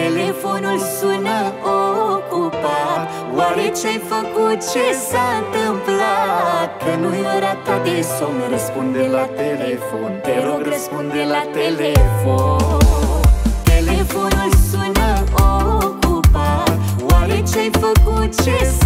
Telefonul sună ocupat. Oare ce-ai făcut? Ce s-a întâmplat? Că nu-i ora ta de somn, răspunde la telefon. Te rog, răspunde la telefon. Telefonul sună ocupat. Oare ce-ai făcut? Ce s-a